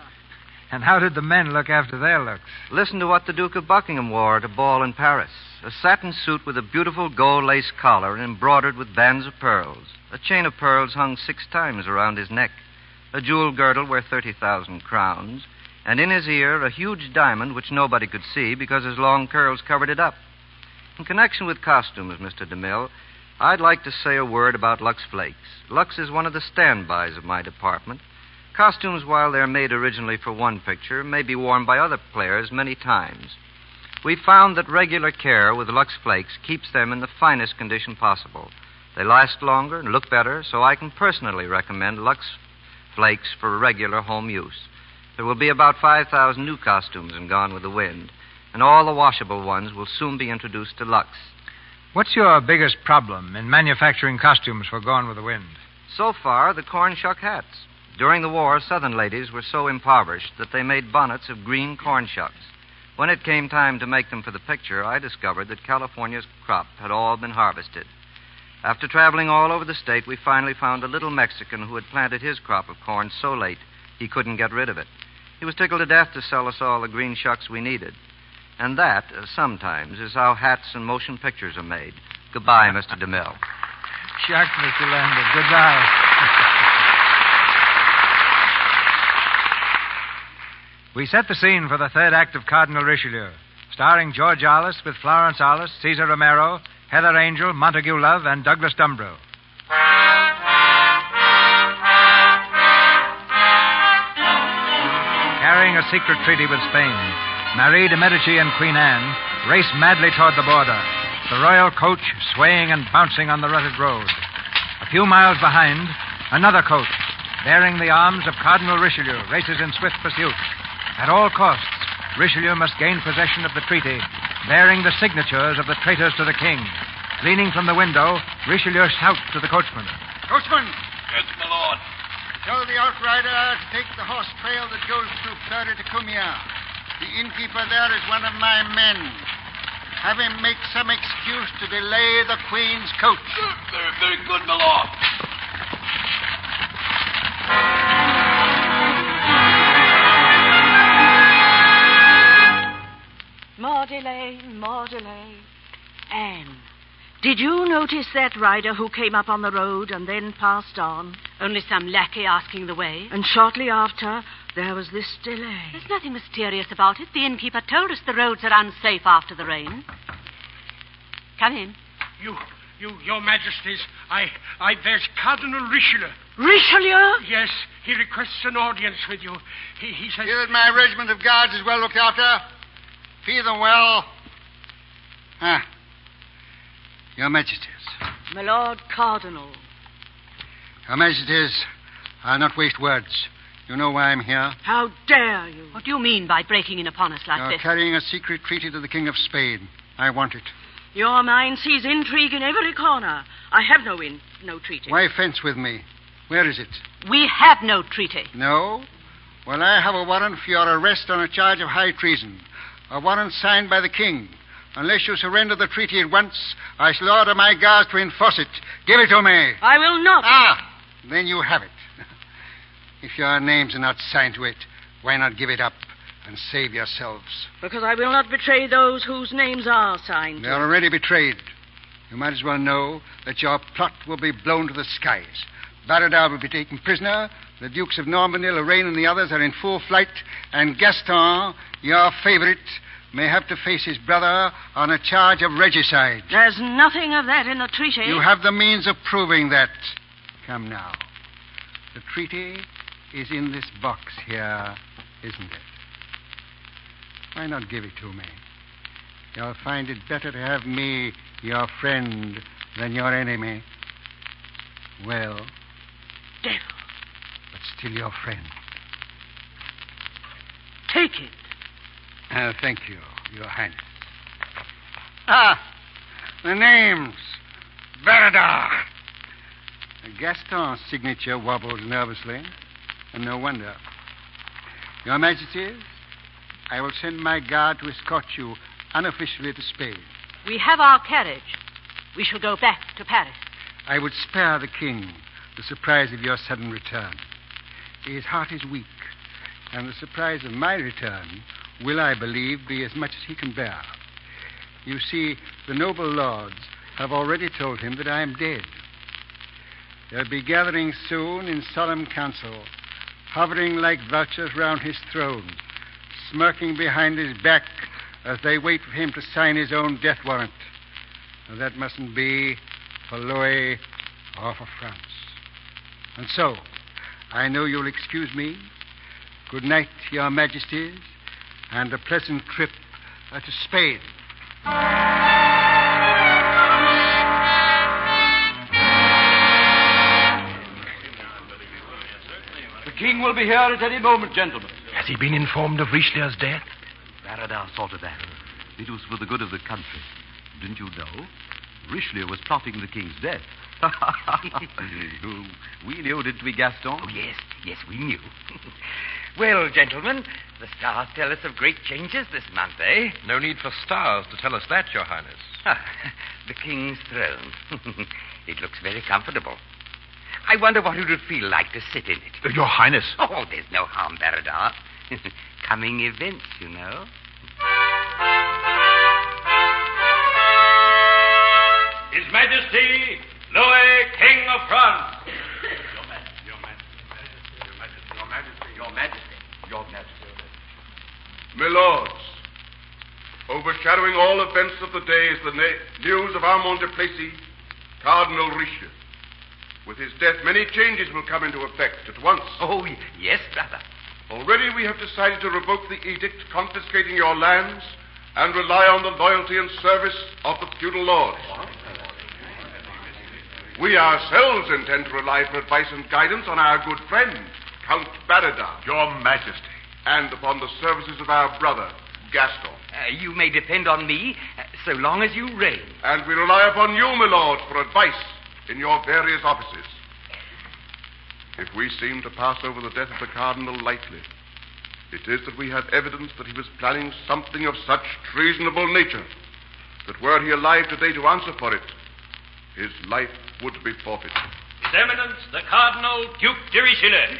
And how did the men look after their looks? Listen to what the Duke of Buckingham wore at a ball in Paris. A satin suit with a beautiful gold lace collar and embroidered with bands of pearls. A chain of pearls hung six times around his neck. A jewel girdle worth thirty thousand crowns. And in his ear, a huge diamond which nobody could see because his long curls covered it up. In connection with costumes, Mister DeMille, I'd like to say a word about Lux Flakes. Lux is one of the standbys of my department. Costumes, while they're made originally for one picture, may be worn by other players many times. We've found that regular care with Lux Flakes keeps them in the finest condition possible. They last longer and look better, so I can personally recommend Lux Flakes for regular home use. There will be about five thousand new costumes in Gone with the Wind, and all the washable ones will soon be introduced to Lux. What's your biggest problem in manufacturing costumes for Gone with the Wind? So far, the corn shuck hats. During the war, Southern ladies were so impoverished that they made bonnets of green corn shucks. When it came time to make them for the picture, I discovered that California's crop had all been harvested. After traveling all over the state, we finally found a little Mexican who had planted his crop of corn so late he couldn't get rid of it. He was tickled to death to sell us all the green shucks we needed. And that, uh, sometimes, is how hats and motion pictures are made. Goodbye, Mister DeMille. Shucks, Mister Lambert. Goodbye. We set the scene for the third act of Cardinal Richelieu, starring George Arliss with Florence Arliss, Cesar Romero, Heather Angel, Montague Love, and Douglas Dumbrell. Carrying a secret treaty with Spain, Marie de Medici and Queen Anne race madly toward the border, the royal coach swaying and bouncing on the rutted road. A few miles behind, another coach, bearing the arms of Cardinal Richelieu, races in swift pursuit. At all costs, Richelieu must gain possession of the treaty, bearing the signatures of the traitors to the king. Leaning from the window, Richelieu shouts to the coachman. Coachman! Yes, my lord. Tell the outrider to take the horse trail that goes through Fleur de Cumia. The innkeeper there is one of my men. Have him make some excuse to delay the Queen's coach. Very, very good, my lord. More delay, more delay. Anne, did you notice that rider who came up on the road and then passed on? Only some lackey asking the way. And shortly after, there was this delay. There's nothing mysterious about it. The innkeeper told us the roads are unsafe after the rain. Come in. You, you, your majesties, I, I, there's Cardinal Richelieu. Richelieu? Yes, he requests an audience with you. He, he says... Here that my regiment of guards is well looked after. Feed them well. Ah. Your Majesties. My Lord Cardinal. Your Majesties, I'll not waste words. You know why I'm here. How dare you? What do you mean by breaking in upon us like You're this? carrying a secret treaty to the King of Spain. I want it. Your mind sees intrigue in every corner. I have no in, no treaty. Why fence with me? Where is it? We have no treaty. No? Well, I have a warrant for your arrest on a charge of high treason. A warrant signed by the king. Unless you surrender the treaty at once, I shall order my guards to enforce it. Give it to me. I will not. Ah, then you have it. If your names are not signed to it, why not give it up and save yourselves? Because I will not betray those whose names are signed. They're already betrayed. You might as well know that your plot will be blown to the skies. Baradar will be taken prisoner. The Dukes of Normandy, Lorraine, and the others are in full flight. And Gaston, your favorite, may have to face his brother on a charge of regicide. There's nothing of that in the treaty. You have the means of proving that. Come now. The treaty is in this box here, isn't it? Why not give it to me? You'll find it better to have me your friend than your enemy. Well, devil, but still your friend. Take it. Uh, thank you, Your Highness. Ah, the names. Baradar. Gaston's signature wobbles nervously, and no wonder. Your Majesties, I will send my guard to escort you unofficially to Spain. We have our carriage. We shall go back to Paris. I would spare the king the surprise of your sudden return. His heart is weak, and the surprise of my return will, I believe, be as much as he can bear. You see, the noble lords have already told him that I am dead. They'll be gathering soon in solemn council, hovering like vultures round his throne, smirking behind his back as they wait for him to sign his own death warrant. Now, that mustn't be for Louis or for France. And so, I know you'll excuse me. Good night, Your Majesties, and a pleasant trip uh, to Spain. The king will be here at any moment, gentlemen. Has he been informed of Richelieu's death? Baradar saw to that. It was for the good of the country. Didn't you know? Richelieu was plotting the king's death. We knew, didn't we, Gaston? Oh, yes, yes, we knew. Well, gentlemen, the stars tell us of great changes this month, eh? No need for stars to tell us that, Your Highness. Ah, the king's throne. It looks very comfortable. I wonder what it would feel like to sit in it. Uh, Your Highness. Oh, there's no harm, Baradar. Coming events, you know. His Majesty, Louis, King of France. Your Majesty, Your Majesty, Your Majesty, Your Majesty, Your Majesty, Your Majesty. My lords, overshadowing all events of the day is the na- news of Armand de Plessis, Cardinal Richelieu. With his death, many changes will come into effect at once. Oh, yes, brother. Already we have decided to revoke the edict confiscating your lands and rely on the loyalty and service of the feudal lords. We ourselves intend to rely for advice and guidance on our good friend, Count Baradar. Your Majesty. And upon the services of our brother, Gaston. Uh, you may depend on me uh, so long as you reign. And we rely upon you, my lord, for advice in your various offices. If we seem to pass over the death of the Cardinal lightly, it is that we have evidence that he was planning something of such treasonable nature that were he alive today to answer for it, his life would be forfeited. His Eminence, the Cardinal Duke de Richelieu.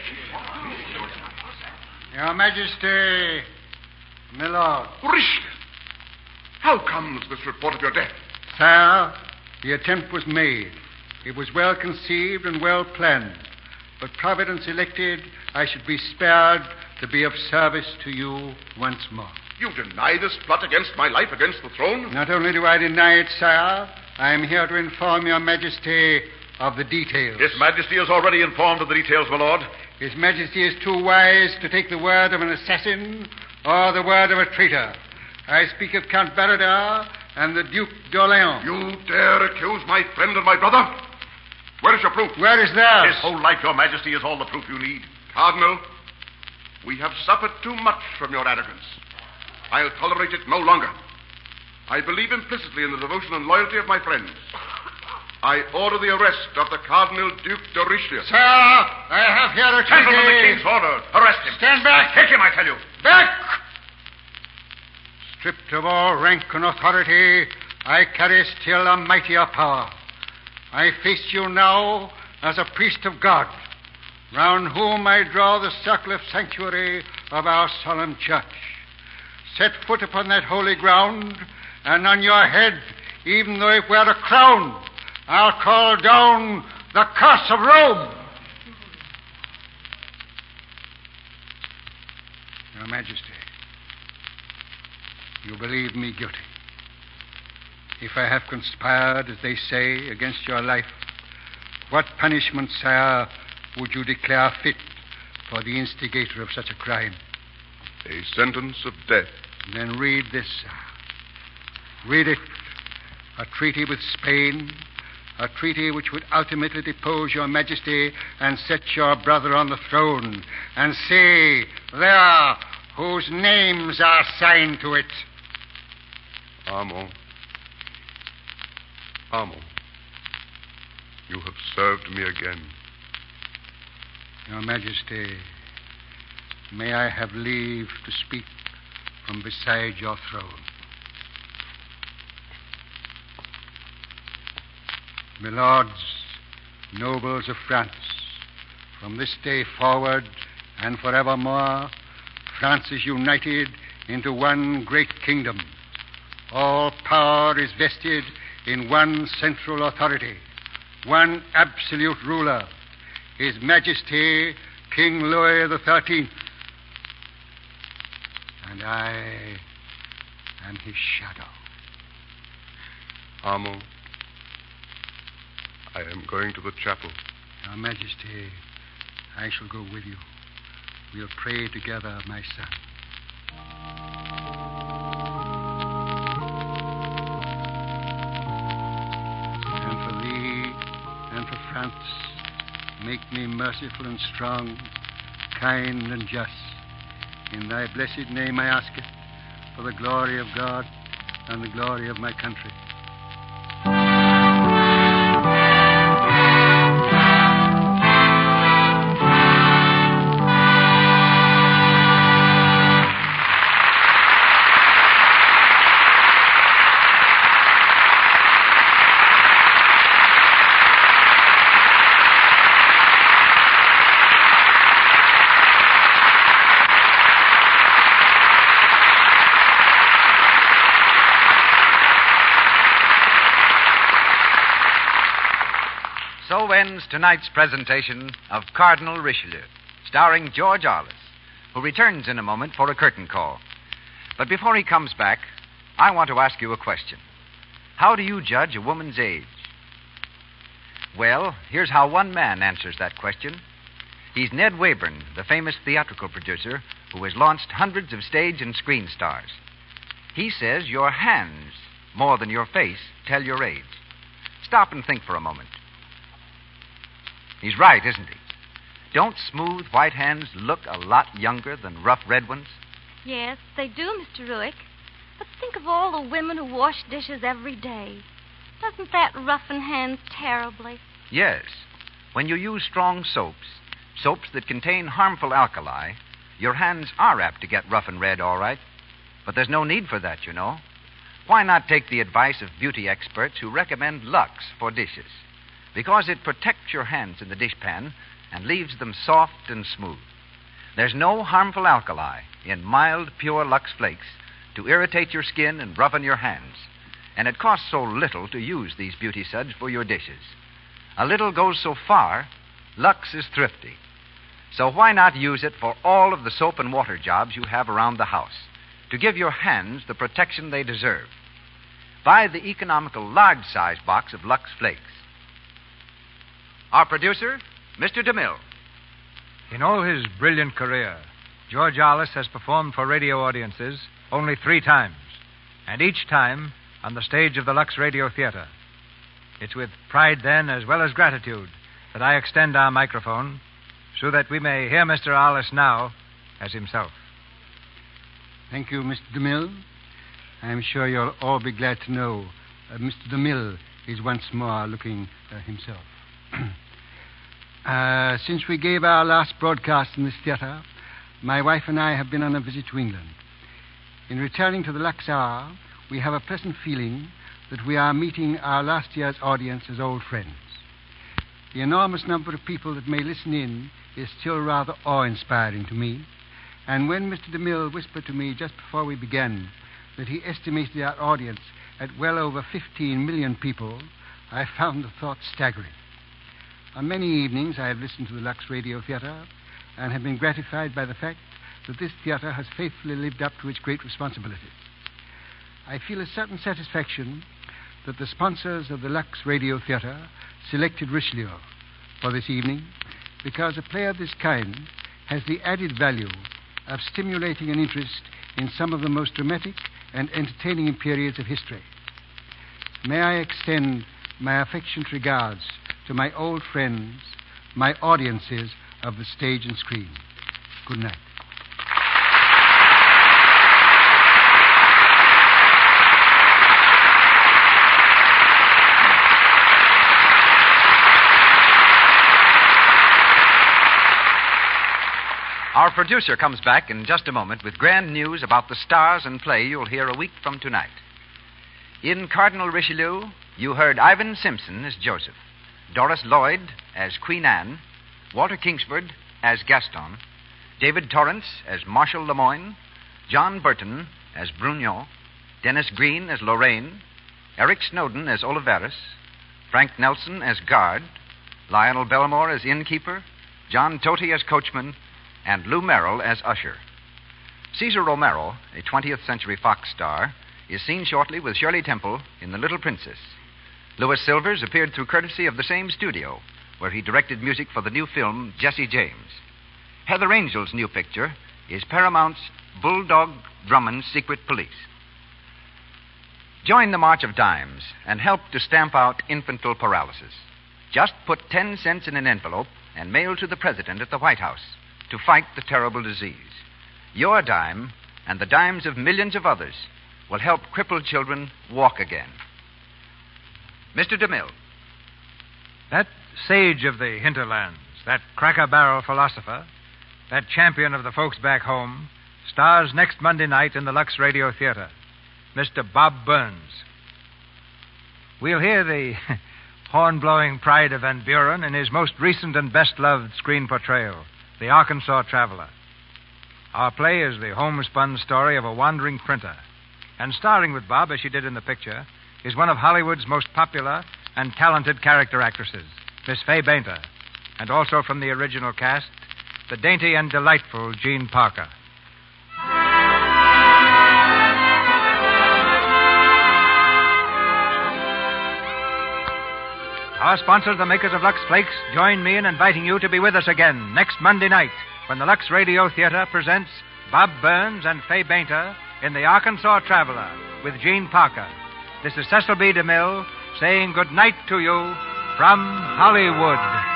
Your Majesty, my lord. Richelieu! How comes this report of your death? Sire, the attempt was made. It was well conceived and well planned. But Providence elected I should be spared to be of service to you once more. You deny this plot against my life, against the throne? Not only do I deny it, sire, I am here to inform your Majesty of the details. His Majesty is already informed of the details, my lord. His Majesty is too wise to take the word of an assassin or the word of a traitor. I speak of Count Baradar and the Duke d'Orléans. You dare accuse my friend and my brother? Where is your proof? Where is theirs? His whole life, your Majesty, is all the proof you need. Cardinal, we have suffered too much from your arrogance. I'll tolerate it no longer. I believe implicitly in the devotion and loyalty of my friends. I order the arrest of the Cardinal Duke de Richelieu. Sir, I have here a treaty. Gentlemen, the king's order. Arrest him. Stand back. Take him, I tell you. Back! Stripped of all rank and authority, I carry still a mightier power. I face you now as a priest of God, round whom I draw the circle of sanctuary of our solemn church. Set foot upon that holy ground, and on your head, even though it were a crown, I'll call down the curse of Rome. Your Majesty, you believe me guilty. If I have conspired, as they say, against your life, what punishment, sire, would you declare fit for the instigator of such a crime? A sentence of death. Then read this, sir. Read it. A treaty with Spain, a treaty which would ultimately depose your Majesty and set your brother on the throne. And see, there, whose names are signed to it. Armand. Armand. You have served me again. Your Majesty, may I have leave to speak from beside your throne? My lords, nobles of France, from this day forward and forevermore, France is united into one great kingdom. All power is vested in one central authority, one absolute ruler, His Majesty King Louis the Thirteenth. And I am his shadow. Armand, I am going to the chapel. Your Majesty, I shall go with you. We'll pray together, my son. And for thee and for France, make me merciful and strong, kind and just. In thy blessed name I ask it, for the glory of God and the glory of my country. So ends tonight's presentation of Cardinal Richelieu, starring George Arliss, who returns in a moment for a curtain call. But before he comes back, I want to ask you a question. How do you judge a woman's age? Well, here's how one man answers that question. He's Ned Wayburn, the famous theatrical producer who has launched hundreds of stage and screen stars. He says your hands, more than your face, tell your age. Stop and think for a moment. He's right, isn't he? Don't smooth white hands look a lot younger than rough red ones? Yes, they do, Mister Ruick. But think of all the women who wash dishes every day. Doesn't that roughen hands terribly? Yes. When you use strong soaps, soaps that contain harmful alkali, your hands are apt to get rough and red, all right. But there's no need for that, you know. Why not take the advice of beauty experts who recommend Lux for dishes? Because it protects your hands in the dishpan and leaves them soft and smooth. There's no harmful alkali in mild, pure Lux Flakes to irritate your skin and roughen your hands. And it costs so little to use these beauty suds for your dishes. A little goes so far, Lux is thrifty. So why not use it for all of the soap and water jobs you have around the house to give your hands the protection they deserve? Buy the economical large-size box of Lux Flakes. Our producer, Mister DeMille. In all his brilliant career, George Arliss has performed for radio audiences only three times, and each time on the stage of the Lux Radio Theater. It's with pride, then, as well as gratitude, that I extend our microphone so that we may hear Mister Arliss now as himself. Thank you, Mister DeMille. I'm sure you'll all be glad to know uh, Mister DeMille is once more looking uh, himself. uh, since we gave our last broadcast in this theater, my wife and I have been on a visit to England. In returning to the Lux Hour, we have a pleasant feeling that we are meeting our last year's audience as old friends. The enormous number of people that may listen in is still rather awe-inspiring to me, and when Mister DeMille whispered to me just before we began that he estimated our audience at well over fifteen million people, I found the thought staggering. On many evenings I have listened to the Lux Radio Theater and have been gratified by the fact that this theater has faithfully lived up to its great responsibilities. I feel a certain satisfaction that the sponsors of the Lux Radio Theater selected Richelieu for this evening because a play of this kind has the added value of stimulating an interest in some of the most dramatic and entertaining periods of history. May I extend my affectionate regards to my old friends, my audiences of the stage and screen. Good night. Our producer comes back in just a moment with grand news about the stars and play you'll hear a week from tonight. In Cardinal Richelieu, you heard Ivan Simpson as Joseph, Doris Lloyd as Queen Anne, Walter Kingsford as Gaston, David Torrance as Marshal Lemoyne, John Burton as Brugnon, Dennis Green as Lorraine, Eric Snowden as Oliveris, Frank Nelson as Guard, Lionel Belmore as Innkeeper, John Toty as Coachman, and Lou Merrill as Usher. Cesar Romero, a twentieth century Fox star, is seen shortly with Shirley Temple in The Little Princess. Louis Silvers appeared through courtesy of the same studio, where he directed music for the new film Jesse James. Heather Angel's new picture is Paramount's Bulldog Drummond's Secret Police. Join the March of Dimes and help to stamp out infantile paralysis. Just put ten cents in an envelope and mail to the president at the White House to fight the terrible disease. Your dime and the dimes of millions of others will help crippled children walk again. Mister DeMille. That sage of the hinterlands, that cracker-barrel philosopher, that champion of the folks back home, stars next Monday night in the Lux Radio Theater, Mister Bob Burns. We'll hear the horn-blowing pride of Van Buren in his most recent and best-loved screen portrayal, The Arkansas Traveler. Our play is the homespun story of a wandering printer, and starring with Bob, as she did in the picture, is one of Hollywood's most popular and talented character actresses, Miss Fay Bainter, and also from the original cast, the dainty and delightful Jean Parker. Our sponsors, the makers of Lux Flakes, join me in inviting you to be with us again next Monday night when the Lux Radio Theater presents Bob Burns and Fay Bainter in The Arkansas Traveler with Jean Parker. This is Cecil B. DeMille saying good night to you from Hollywood.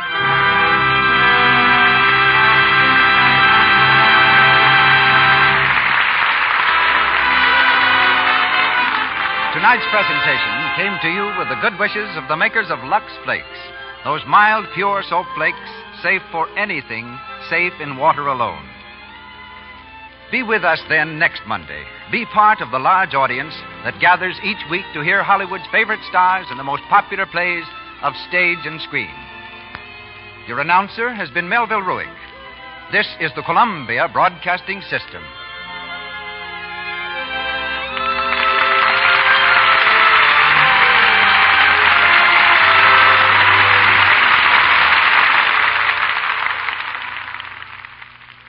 Tonight's presentation came to you with the good wishes of the makers of Lux Flakes, those mild, pure soap flakes, safe for anything, safe in water alone. Be with us then next Monday. Be part of the large audience that gathers each week to hear Hollywood's favorite stars in the most popular plays of stage and screen. Your announcer has been Melville Ruick. This is the Columbia Broadcasting System.